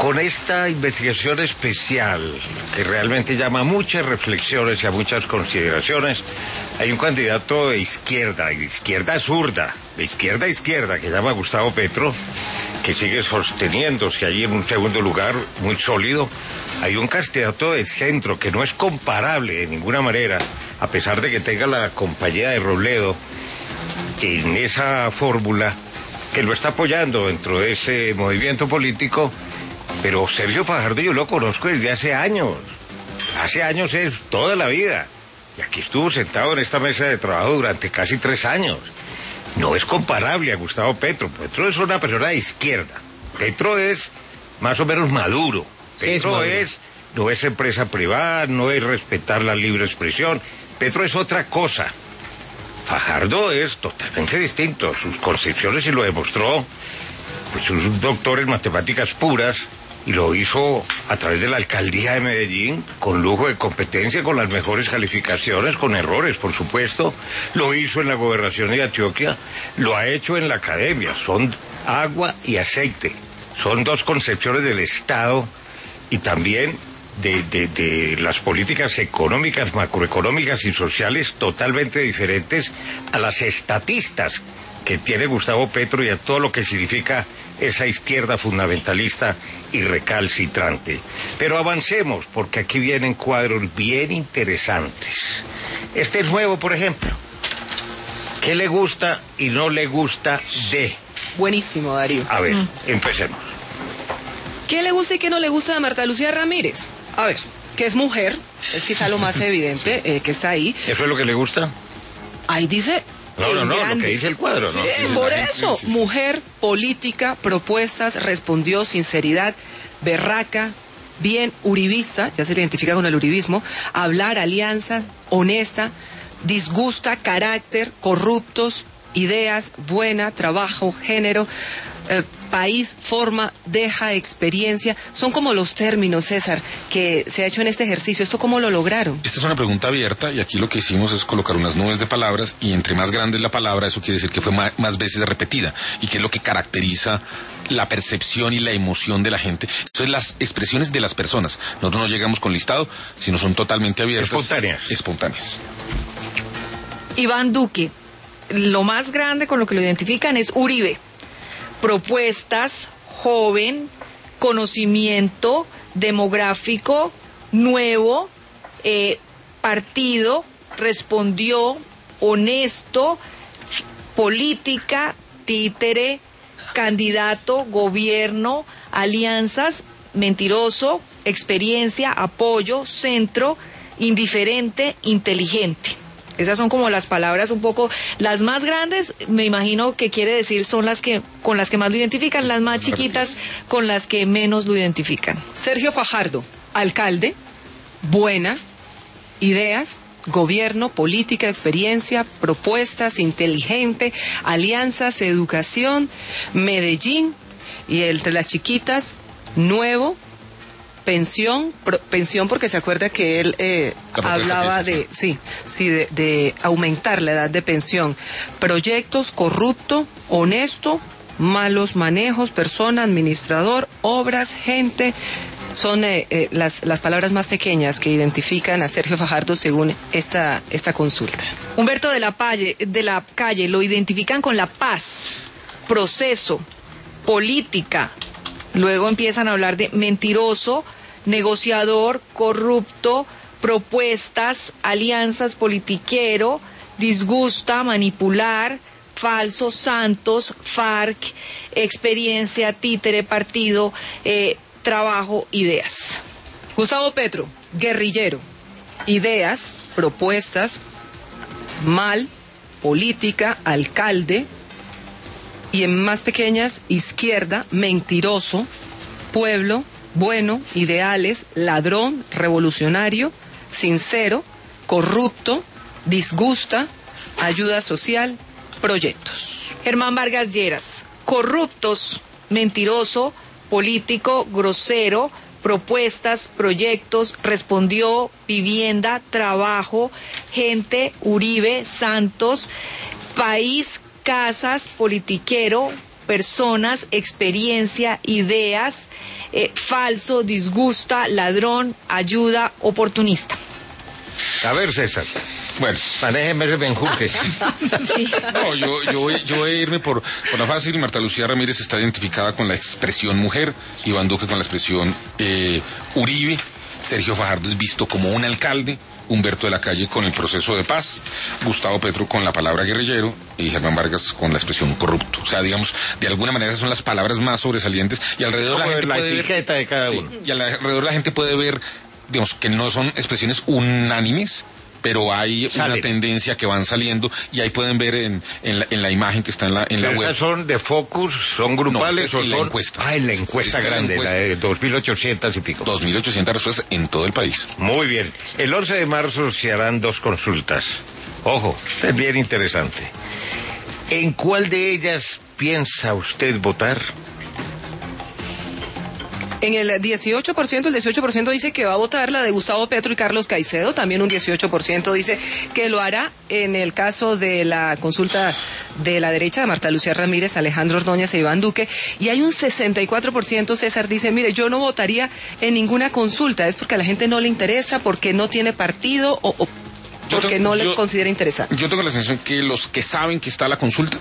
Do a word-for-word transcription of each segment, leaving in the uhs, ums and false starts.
con esta investigación especial, que realmente llama a muchas reflexiones y a muchas consideraciones, hay un candidato de izquierda, de izquierda zurda, de izquierda a izquierda, que se llama Gustavo Petro, que sigue sosteniéndose allí en un segundo lugar muy sólido. Hay un candidato de centro que no es comparable de ninguna manera, a pesar de que tenga la compañía de Robledo en esa fórmula, que lo está apoyando dentro de ese movimiento político. Pero Sergio Fajardo yo lo conozco desde hace años. Hace años es toda la vida. Y aquí estuvo sentado en esta mesa de trabajo durante casi tres años. No es comparable a Gustavo Petro. Petro es una persona de izquierda. Petro es más o menos maduro. Petro es, es no es empresa privada, no es respetar la libre expresión. Petro es otra cosa. Fajardo es totalmente distinto. Sus concepciones, y lo demostró, pues un doctor en matemáticas puras, y lo hizo a través de la alcaldía de Medellín, con lujo de competencia, con las mejores calificaciones, con errores, por supuesto. Lo hizo en la gobernación de Antioquia, lo ha hecho en la academia. Son agua y aceite. Son dos concepciones del Estado y también de, de, de las políticas económicas, macroeconómicas y sociales totalmente diferentes a las estatistas que tiene Gustavo Petro y a todo lo que significa esa izquierda fundamentalista y recalcitrante. Pero avancemos, porque aquí vienen cuadros bien interesantes. Este es nuevo, por ejemplo. ¿Qué le gusta y no le gusta de? Buenísimo, Darío. A ver, mm. empecemos. ¿Qué le gusta y qué no le gusta de Marta Lucía Ramírez? A ver, que es mujer, es quizá lo más evidente, eh, que está ahí. ¿Eso es lo que le gusta? Ahí dice... No, no, no, grande. Lo que dice el cuadro, sí, ¿no? Sí, por eso, sí, sí. Mujer, política, propuestas, respondió, sinceridad, berraca, bien uribista, ya se le identifica con el uribismo, hablar, alianzas, honesta, disgusta, carácter, corruptos, ideas, buena, trabajo, género, eh, país, forma, deja, experiencia. Son como los términos, César, que se ha hecho en este ejercicio. ¿Esto cómo lo lograron? Esta es una pregunta abierta, y aquí lo que hicimos es colocar unas nubes de palabras, y entre más grande es la palabra, eso quiere decir que fue más, más veces repetida, y que es lo que caracteriza la percepción y la emoción de la gente. Eso es las expresiones de las personas. Nosotros no llegamos con listado, sino son totalmente abiertas. Espontáneas. Espontáneas. Iván Duque, lo más grande con lo que lo identifican es Uribe. Propuestas, joven, conocimiento, demográfico, nuevo, eh, partido, respondió, honesto, política, títere, candidato, gobierno, alianzas, mentiroso, experiencia, apoyo, centro, indiferente, inteligente. Esas son como las palabras un poco, las más grandes, me imagino que quiere decir son las que con las que más lo identifican, las más chiquitas con las que menos lo identifican. Sergio Fajardo, alcalde, buena, ideas, gobierno, política, experiencia, propuestas, inteligente, alianzas, educación, Medellín, y entre las chiquitas, nuevo, pensión, pro, pensión porque se acuerda que él eh, hablaba de, sí, sí, de, de aumentar la edad de pensión, proyectos, corrupto, honesto, malos manejos, persona, administrador, obras, gente. Son eh, eh, las, las palabras más pequeñas que identifican a Sergio Fajardo según esta, esta consulta. Humberto de la, Palle, de la Calle lo identifican con la paz, proceso, política. Luego empiezan a hablar de mentiroso, negociador, corrupto, propuestas, alianzas, politiquero, disgusta, manipular, falso, santos, FARC, experiencia, títere, partido, eh, trabajo, ideas. Gustavo Petro, guerrillero, ideas, propuestas, mal, política, alcalde, y en más pequeñas, izquierda, mentiroso, pueblo, bueno, ideales, ladrón, revolucionario, sincero, corrupto, disgusta, ayuda social, proyectos. Germán Vargas Lleras, corruptos, mentiroso, político, grosero, propuestas, proyectos, respondió, vivienda, trabajo, gente, Uribe, Santos, país, casas, politiquero, personas, experiencia, ideas, eh, falso, disgusta, ladrón, ayuda, oportunista. A ver, César. Bueno, manéjeme ese menjurje. Sí. No, yo, yo, voy, yo voy a irme por, por la fácil. Marta Lucía Ramírez está identificada con la expresión mujer, Iván Duque con la expresión eh, Uribe, Sergio Fajardo es visto como un alcalde, Humberto de la Calle con el proceso de paz, Gustavo Petro con la palabra guerrillero y Germán Vargas con la expresión corrupto. O sea, digamos, de alguna manera esas son las palabras más sobresalientes y alrededor la gente la puede etiqueta ver, de cada sí, uno. y alrededor la gente puede ver, digamos, que no son expresiones unánimes, pero hay Salen. una tendencia que van saliendo y ahí pueden ver en, en, la, en la imagen que está en la, en la ¿Pero web. esas son de focus, son grupales No, o en la son...? encuesta. Ah, en la encuesta Está en la grande, encuesta. la de dos mil ochocientas y pico. dos mil ochocientas respuestas en todo el país. Muy bien. El once de marzo se harán dos consultas. Ojo, es bien interesante. ¿En cuál de ellas piensa usted votar? En el dieciocho por ciento, el dieciocho por ciento dice que va a votar la de Gustavo Petro y Carlos Caicedo. También un dieciocho por ciento dice que lo hará en el caso de la consulta de la derecha de Marta Lucía Ramírez, Alejandro Ordóñez e Iván Duque. Y hay un sesenta y cuatro por ciento, César, dice, mire, yo no votaría en ninguna consulta. Es porque a la gente no le interesa, porque no tiene partido o, o porque tengo, no le yo, considera interesante. Yo tengo la sensación que los que saben que está la consulta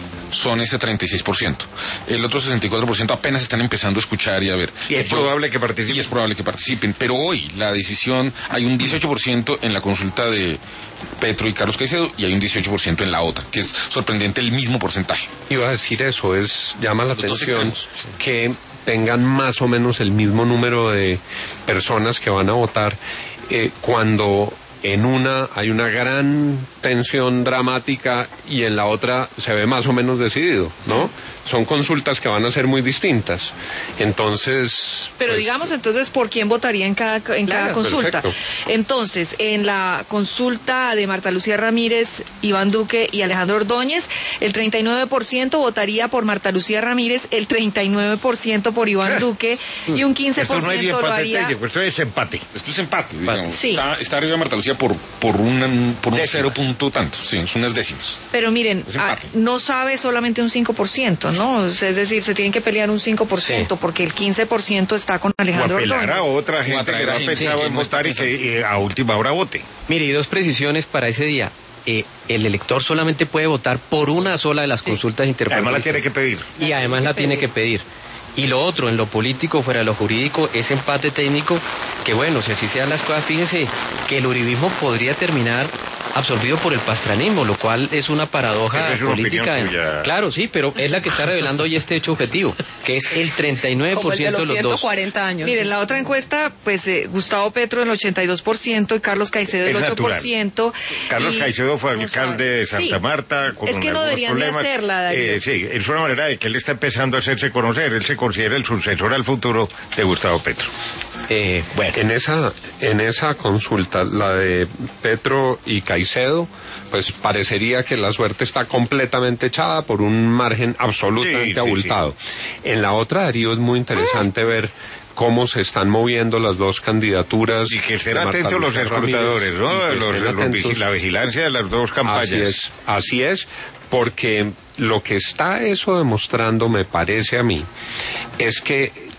son ese treinta y seis por ciento. El otro sesenta y cuatro por ciento apenas están empezando a escuchar y a ver. Y es Yo, probable que participen. Y es probable que participen. Pero hoy la decisión, hay un dieciocho por ciento en la consulta de Petro y Carlos Caicedo y hay un dieciocho por ciento en la otra, que es sorprendente el mismo porcentaje. Iba a decir eso, es llama la Los dos atención extremos. que tengan más o menos el mismo número de personas que van a votar eh, cuando en una hay una gran tensión dramática y en la otra se ve más o menos decidido, ¿no? Son consultas que van a ser muy distintas. Entonces... Pero pues, digamos entonces por quién votaría en cada, en Claro, cada consulta. perfecto. Entonces, en la consulta de Marta Lucía Ramírez, Iván Duque y Alejandro Ordóñez, el treinta y nueve por ciento votaría por Marta Lucía Ramírez, el treinta y nueve por ciento por Iván Duque y un quince por Esto no hay ciento lo empate haría... técnico, esto es empate. Esto es empate, digamos. Sí. Está, está arriba Marta Lucía por, por, una, por un Décimas. cero punto tanto, sí, es unas décimas. Pero miren, Es ah, empate. no sabe solamente un cinco por ciento, ¿no? Es decir, se tienen que pelear un cinco por ciento porque el quince por ciento está con O Alejandro apelar a Ordóñez. otra gente atraer que no a ha gente pensado que en no está votar y pensando. que eh, a última hora vote. Mire, y dos precisiones para ese día. Eh, el elector solamente puede votar por una sola de las consultas interpartidistas. Además la tiene que pedir. Y además la tiene que pedir. Y lo otro, en lo político, fuera de lo jurídico, ese empate técnico, que bueno, si así sean las cosas, fíjense que el uribismo podría terminar absorbido por el pastranismo, lo cual es una paradoja Esa es una política. opinión tuya. Claro, sí, pero es la que está revelando hoy este hecho objetivo, que es el treinta y nueve Como por el de ciento los de los ciento dos. cuarenta años. Miren, la otra encuesta, pues eh, Gustavo Petro el ochenta y dos por ciento y Carlos Caicedo el Es ocho por natural. ciento. Carlos y- Caicedo fue no alcalde de sabe. Santa Sí. Marta. Con Es que no algunos deberían de problemas. hacerla, Darío. Eh, sí, es una manera de que él está empezando a hacerse conocer. Él se considera el sucesor al futuro de Gustavo Petro. Eh, bueno, en esa, en esa consulta, la de Petro y Caicedo, pues parecería que la suerte está completamente echada por un margen absolutamente Sí, sí, abultado. En la otra, Darío, es muy interesante ver cómo se están moviendo las dos candidaturas. Y que estén de Marta atentos los Lucía Ramírez, escrutadores, ¿no? y que Los- estén los atentos. vigi- la vigilancia de las dos campañas. Así es, así es, porque lo que está eso demostrando, me parece a mí, es que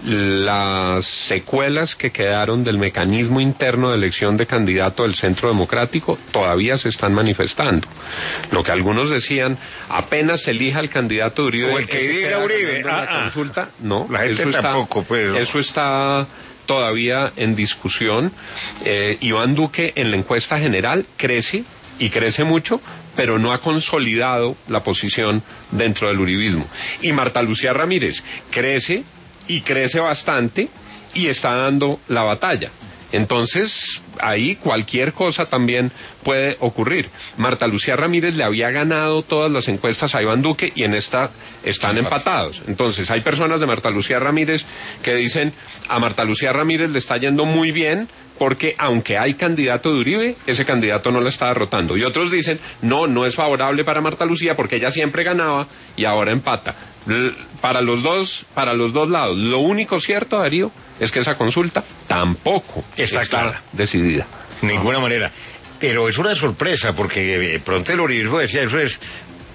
las secuelas que quedaron del mecanismo interno de elección de candidato del Centro Democrático todavía se están manifestando. Lo que algunos decían, apenas se elija el candidato de Uribe, O el que ese diga queda Uribe, ganando en la ah, ah. consulta, no, La gente eso está- tampoco, pues. eso está todavía en discusión. Eh, Iván Duque en la encuesta general crece y crece mucho, pero no ha consolidado la posición dentro del uribismo. Y Marta Lucía Ramírez crece y crece bastante y está dando la batalla. Entonces, ahí cualquier cosa también puede ocurrir. Marta Lucía Ramírez le había ganado todas las encuestas a Iván Duque y en esta están empatados. Entonces, hay personas de Marta Lucía Ramírez que dicen, a Marta Lucía Ramírez le está yendo muy bien porque aunque hay candidato de Uribe, ese candidato no la está derrotando. Y otros dicen, no, no es favorable para Marta Lucía porque ella siempre ganaba y ahora empata. L- Para los dos, para los dos lados. Lo único cierto, Darío, es que esa consulta tampoco Está clara. decidida. Ninguna manera. Pero es una sorpresa porque eh, pronto el uribismo decía, eso es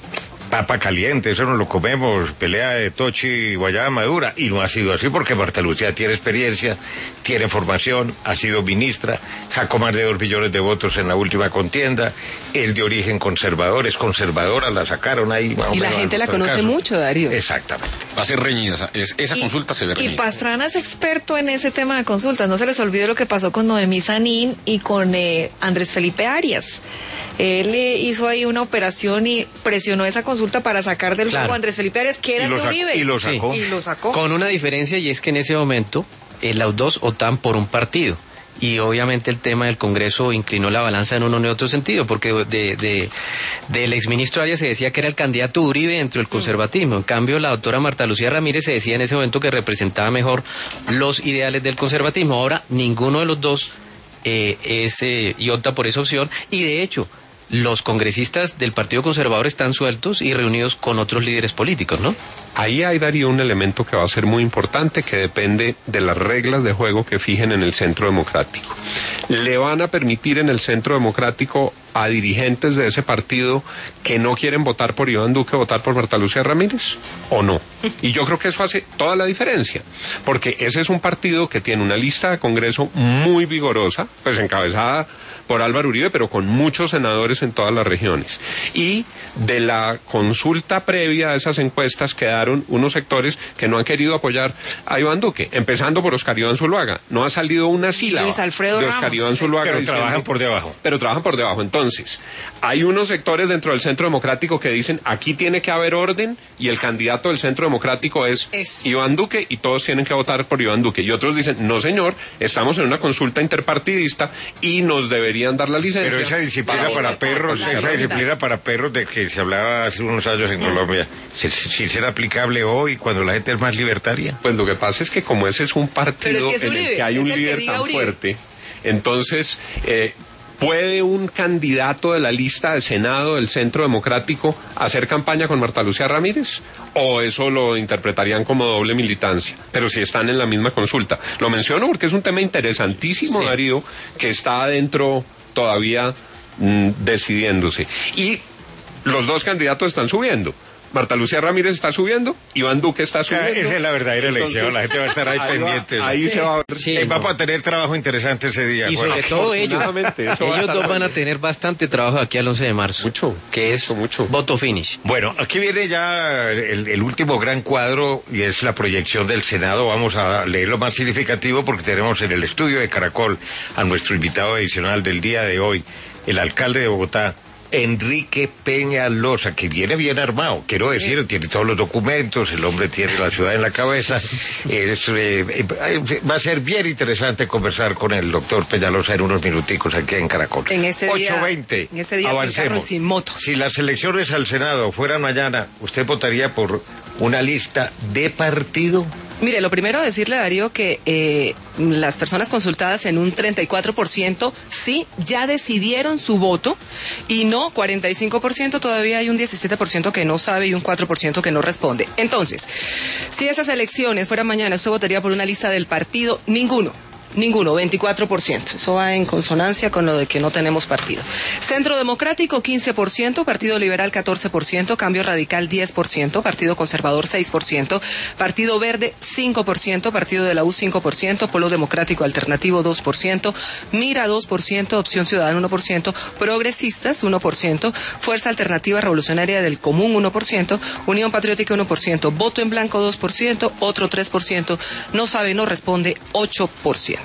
papa caliente, eso nos lo comemos, pelea de tochi y guayaba madura, y no ha sido así porque Marta Lucía tiene experiencia, tiene formación, ha sido ministra, sacó más de dos millones de votos en la última contienda, es de origen conservador, es conservadora, la sacaron ahí. Y la gente la conoce mucho, Darío. Exactamente. Va a ser reñida, esa, es, esa Y- consulta se ve Y reñida. Pastrana es experto en ese tema de consultas. No se les olvide lo que pasó con Noemí Sanín y con eh, Andrés Felipe Arias. Él eh, hizo ahí una operación y presionó esa consulta para sacar del Claro. juego a Andrés Felipe Arias, que era Y lo de sacó- Uribe. y lo Sí. sacó. Y lo sacó. Con una diferencia, y es que en ese momento eh, los dos optaban por un partido. Y obviamente el tema del Congreso inclinó la balanza en uno y otro sentido, porque de, de, del exministro Arias se decía que era el candidato Uribe dentro del conservatismo. En cambio, la doctora Marta Lucía Ramírez se decía en ese momento que representaba mejor los ideales del conservatismo. Ahora, ninguno de los dos eh, es eh, y opta por esa opción. Y de hecho, los congresistas del Partido Conservador están sueltos y reunidos con otros líderes políticos, ¿no? Ahí hay, Darío, un elemento que va a ser muy importante, que depende de las reglas de juego que fijen en el Centro Democrático. ¿Le van a permitir en el Centro Democrático a dirigentes de ese partido que no quieren votar por Iván Duque votar por Marta Lucía Ramírez o no? Y yo creo que eso hace toda la diferencia, porque ese es un partido que tiene una lista de Congreso muy vigorosa, pues encabezada por Álvaro Uribe, pero con muchos senadores en todas las regiones. Y de la consulta previa a esas encuestas quedaron unos sectores que no han querido apoyar a Iván Duque, empezando por Oscar Iván Zuluaga. No ha salido una sílaba Luis Alfredo de Oscar Ramos. Iván Zuluaga Pero diciendo- trabajan por debajo. pero trabajan por debajo. Entonces, hay unos sectores dentro del Centro Democrático que dicen, aquí tiene que haber orden y el candidato del Centro Democrático es, Es. Iván Duque y todos tienen que votar por Iván Duque. Y otros dicen, no señor, estamos en una consulta interpartidista y nos deberían dar la licencia. Pero esa disciplina para para votar. perros, la esa verdad. disciplina para perros de que se hablaba hace unos años en Colombia, si, si será aplicable hoy cuando la gente es más libertaria. Pues lo que pasa es que como ese es un partido Pero es que es en el Uribe, que hay es un el que líder diga tan Uribe. fuerte, entonces eh, ¿puede un candidato de la lista de Senado del Centro Democrático hacer campaña con Marta Lucía Ramírez? ¿O eso lo interpretarían como doble militancia? Pero si están en la misma consulta. Lo menciono porque es un tema interesantísimo, Sí. Darío, que está adentro todavía mm, decidiéndose. Y los dos candidatos están subiendo. Marta Lucía Ramírez está subiendo, Iván Duque está subiendo. Esa es la verdadera elección, Entonces, la gente va a estar ahí, va- pendiente. ahí se va a ver. Sí, Eh, no. Vamos a tener trabajo interesante ese día. Y Juan. sobre todo ellos, afortunadamente, eso va a ellos estar dos van a bueno. tener bastante trabajo aquí al once de marzo. Mucho, Que es mucho, mucho. voto finish. Bueno, aquí viene ya el, el último gran cuadro y es la proyección del Senado. Vamos a leer lo más significativo porque tenemos en el estudio de Caracol a nuestro invitado adicional del día de hoy, el alcalde de Bogotá, Enrique Peñalosa, que viene bien armado, quiero decir, tiene todos los documentos, el hombre tiene la ciudad en la cabeza. Es, eh, eh, va a ser bien interesante conversar con el doctor Peñalosa en unos minuticos aquí en Caracol. En este día- ocho veinte. en este día sin carro y sin moto. Si las elecciones al Senado fueran mañana, ¿usted votaría por una lista de partido? Mire, lo primero decirle, Darío, que eh, las personas consultadas en un treinta y cuatro por ciento sí ya decidieron su voto y no cuarenta y cinco por ciento, todavía hay un diecisiete por ciento que no sabe y un cuatro por ciento que no responde. Entonces, si esas elecciones fueran mañana, ¿usted votaría por una lista del partido? Ninguno. Ninguno, veinticuatro por ciento. Eso va en consonancia con lo de que no tenemos partido. Centro Democrático, quince por ciento. Partido Liberal, catorce por ciento. Cambio Radical, diez por ciento. Partido Conservador, seis por ciento. Partido Verde, cinco por ciento. Partido de la U, cinco por ciento. Polo Democrático Alternativo, dos por ciento. Mira, dos por ciento. Opción Ciudadana, uno por ciento. Progresistas, uno por ciento. Fuerza Alternativa Revolucionaria del Común, uno por ciento. Unión Patriótica, uno por ciento. Voto en Blanco, dos por ciento. Otro, tres por ciento. No sabe, no responde, ocho por ciento.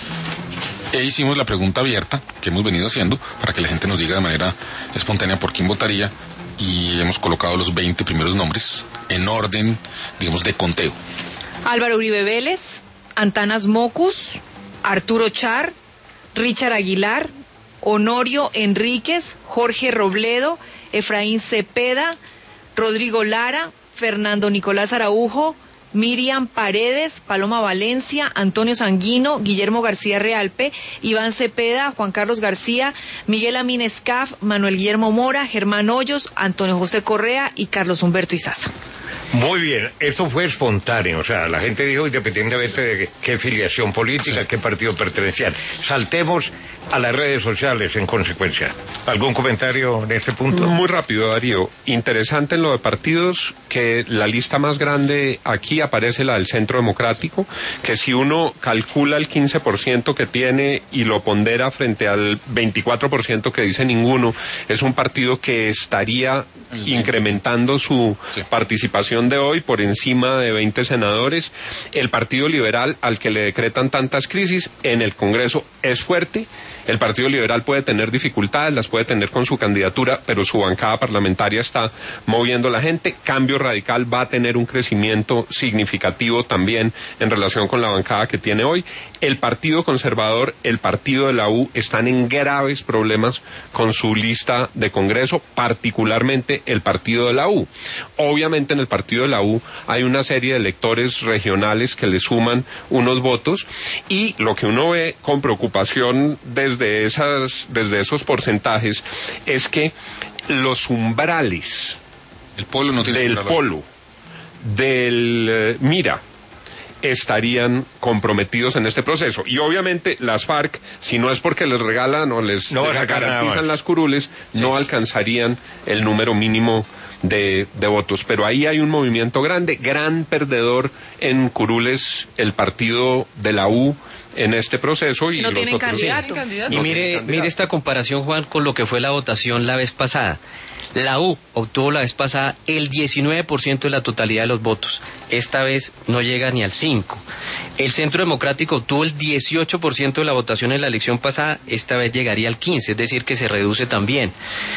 E hicimos la pregunta abierta que hemos venido haciendo para que la gente nos diga de manera espontánea por quién votaría y hemos colocado los veinte primeros nombres en orden, digamos, de conteo. Álvaro Uribe Vélez, Antanas Mocus, Arturo Char, Richard Aguilar, Honorio Enríquez, Jorge Robledo, Efraín Cepeda, Rodrigo Lara, Fernando Nicolás Araujo, Miriam Paredes, Paloma Valencia, Antonio Sanguino, Guillermo García Realpe, Iván Cepeda, Juan Carlos García, Miguel Amin Escaf, Manuel Guillermo Mora, Germán Hoyos, Antonio José Correa y Carlos Humberto Izaza. Muy bien, esto fue espontáneo, o sea, la gente dijo independientemente de qué filiación política, sí, qué partido pertenecían. Saltemos a las redes sociales en consecuencia. ¿Algún comentario en este punto? Muy rápido, Darío. Interesante en lo de partidos que la lista más grande aquí aparece la del Centro Democrático, que si uno calcula el quince por ciento que tiene y lo pondera frente al veinticuatro por ciento que dice ninguno, es un partido que estaría incrementando su sí. participación de hoy por encima de veinte senadores. El Partido Liberal, al que le decretan tantas crisis, en el Congreso es fuerte. El Partido Liberal puede tener dificultades, las puede tener con su candidatura, pero su bancada parlamentaria está moviendo a la gente. Cambio Radical va a tener un crecimiento significativo también en relación con la bancada que tiene hoy. El Partido Conservador, el Partido de la U, están en graves problemas con su lista de Congreso, particularmente el Partido de la U. Obviamente en el Partido de la U hay una serie de electores regionales que le suman unos votos, y lo que uno ve con preocupación desde Desde, esas, desde esos porcentajes es que los umbrales el polo no tiene del polo, del eh, Mira, estarían comprometidos en este proceso. Y obviamente las FARC, si no es porque les regalan o les, no les garantizan las curules, sí, no alcanzarían el número mínimo de, de votos. Pero ahí hay un movimiento grande, gran perdedor en curules, el Partido de la U en este proceso, y no los tienen otros candidato. Sí. Y No mire, tienen mire esta comparación, Juan, con lo que fue la votación la vez pasada. La U obtuvo la vez pasada el diecinueve por ciento de la totalidad de los votos. Esta vez no llega ni al cinco por ciento. El Centro Democrático obtuvo el dieciocho por ciento de la votación en la elección pasada. Esta vez llegaría al quince por ciento, es decir, que se reduce también.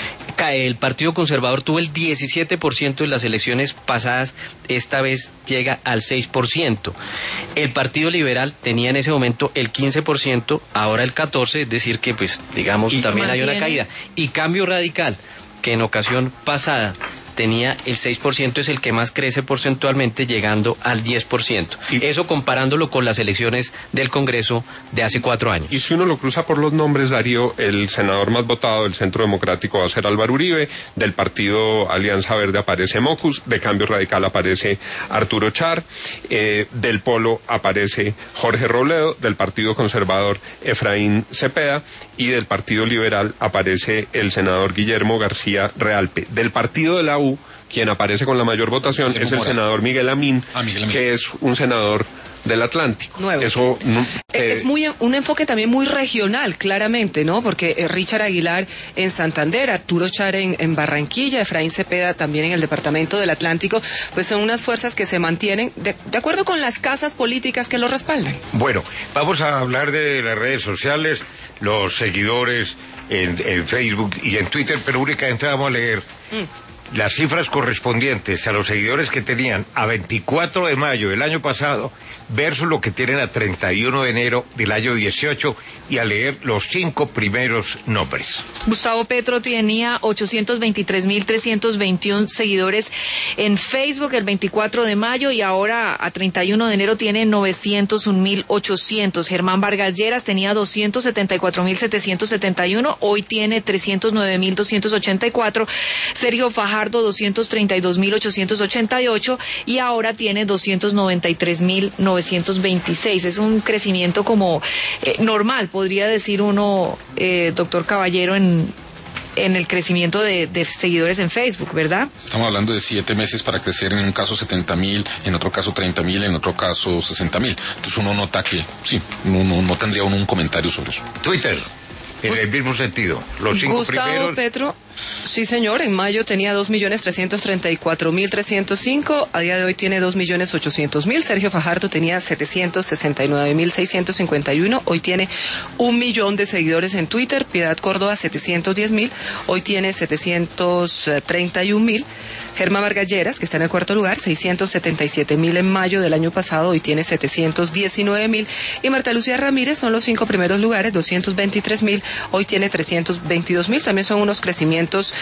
El Partido Conservador tuvo el diecisiete por ciento de las elecciones pasadas. Esta vez llega al seis por ciento. El Partido Liberal tenía en ese momento el quince por ciento, ahora el catorce por ciento, es decir, que pues digamos y también mantiene. hay una caída. Y Cambio Radical, que en ocasión pasada tenía el seis por ciento, es el que más crece porcentualmente, llegando al diez por ciento. Y eso comparándolo con las elecciones del Congreso de hace cuatro años. Y si uno lo cruza por los nombres, Darío, el senador más votado del Centro Democrático va a ser Álvaro Uribe, del Partido Alianza Verde aparece Mocus, de Cambio Radical aparece Arturo Char, eh, del Polo aparece Jorge Robledo, del Partido Conservador Efraín Cepeda, y del Partido Liberal aparece el senador Guillermo García Realpe. Del Partido de la U, quien aparece con la mayor votación es el senador Miguel Amín, ah, Miguel Amín, que es un senador del Atlántico. Nuevo. Eso no, eh, es muy un enfoque también muy regional, claramente, ¿no? Porque eh, Richard Aguilar en Santander, Arturo Char en, en Barranquilla, Efraín Cepeda también en el departamento del Atlántico, pues son unas fuerzas que se mantienen de, de acuerdo con las casas políticas que lo respaldan. Bueno, vamos a hablar de las redes sociales, los seguidores en, en Facebook y en Twitter, pero únicamente vamos a leer mm. las cifras correspondientes a los seguidores que tenían a veinticuatro de mayo del año pasado versus lo que tienen a treinta y uno de enero del año dieciocho, y a leer los cinco primeros nombres. Gustavo Petro tenía ochocientos veintitrés mil trescientos veintiuno seguidores en Facebook el veinticuatro de mayo, y ahora a treinta y uno de enero tiene novecientos un mil ochocientos. Germán Vargas Lleras tenía doscientos setenta y cuatro mil setecientos setenta y uno, hoy tiene trescientos nueve mil doscientos ochenta y cuatro. Sergio Fajardo doscientos treinta y dos mil ochocientos ochenta y ocho, y ahora tiene doscientos noventa y tres mil novecientos veintiséis. Es un crecimiento como eh, normal, podría decir uno, eh, doctor Caballero, en, en el crecimiento de, de seguidores en Facebook, ¿verdad? Estamos hablando de siete meses para crecer, en un caso setenta mil, en otro caso treinta mil, en otro caso sesenta mil. Entonces uno nota que, sí, no, no, no tendría uno un comentario sobre eso. Twitter, en el mismo sentido, los cinco Gustavo primeros... Petro, sí señor, en mayo tenía dos millones trescientos treinta y cuatro mil trescientos cinco, a día de hoy tiene dos millones ochocientos mil. Sergio Fajardo tenía setecientos sesenta y nueve mil seiscientos cincuenta y uno, hoy tiene un millón de seguidores en Twitter. Piedad Córdoba setecientos diez mil, hoy tiene setecientos treinta y un mil. Germán Vargas Lleras, que está en el cuarto lugar, seiscientos setenta y siete mil en mayo del año pasado, hoy tiene setecientos diecinueve mil. Y Marta Lucía Ramírez son los cinco primeros lugares, doscientos veintitrés mil, hoy tiene trescientos veintidós mil. También son unos crecimientos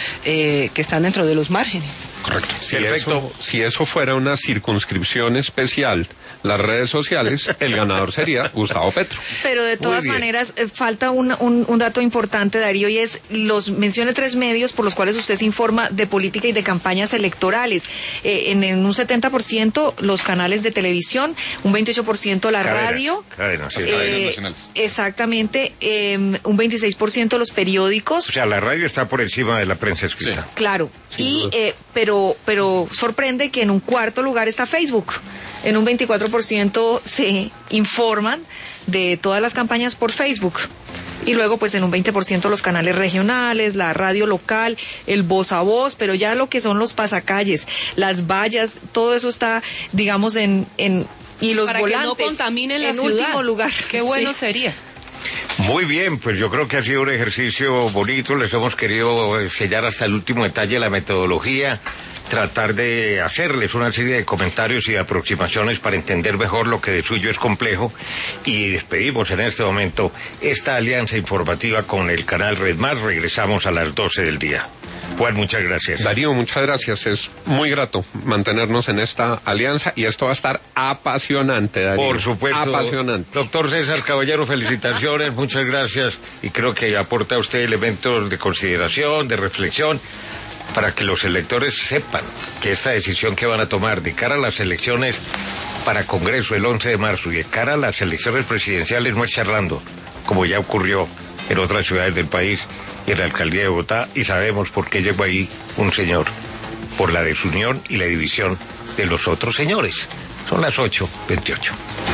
eh, que están dentro de los márgenes. Correcto. Si eso, si eso fuera una circunscripción especial, las redes sociales, el ganador sería Gustavo Petro. Pero de todas maneras, eh, falta un, un, un dato importante, Darío, y es los mencione tres medios por los cuales usted se informa de política y de campañas electorales. Eh, en, en un setenta por ciento los canales de televisión, un veintiocho por ciento la Cadenas, radio. cadenas, sí. eh, Cadenas nacionales. Exactamente, eh, un veintiséis por ciento los periódicos. O sea, la radio está por encima de la prensa escrita. Sí. Claro, y eh, pero pero sorprende que en un cuarto lugar está Facebook. En un veinticuatro por ciento se informan de todas las campañas por Facebook. Y luego, pues en un veinte por ciento los canales regionales, la radio local, el voz a voz, pero ya lo que son los pasacalles, las vallas, todo eso está, digamos, en... en y los Para volantes, que no contaminen la en ciudad. último lugar. Qué bueno Sí. sería. Muy bien, pues yo creo que ha sido un ejercicio bonito, les hemos querido eh, sellar hasta el último detalle la metodología, tratar de hacerles una serie de comentarios y de aproximaciones para entender mejor lo que de suyo es complejo, y despedimos en este momento esta alianza informativa con el canal Red Más. Regresamos a las doce del día. Juan, muchas gracias. Darío, muchas gracias. Es muy grato mantenernos en esta alianza y esto va a estar apasionante, Darío. Por supuesto. Apasionante. Doctor César Caballero, felicitaciones, muchas gracias, y creo que aporta a usted elementos de consideración, de reflexión, para que los electores sepan que esta decisión que van a tomar de cara a las elecciones para Congreso el once de marzo y de cara a las elecciones presidenciales no es charlando, como ya ocurrió en otras ciudades del país y en la alcaldía de Bogotá, y sabemos por qué llegó ahí un señor, por la desunión y la división de los otros señores. Son las ocho veintiocho.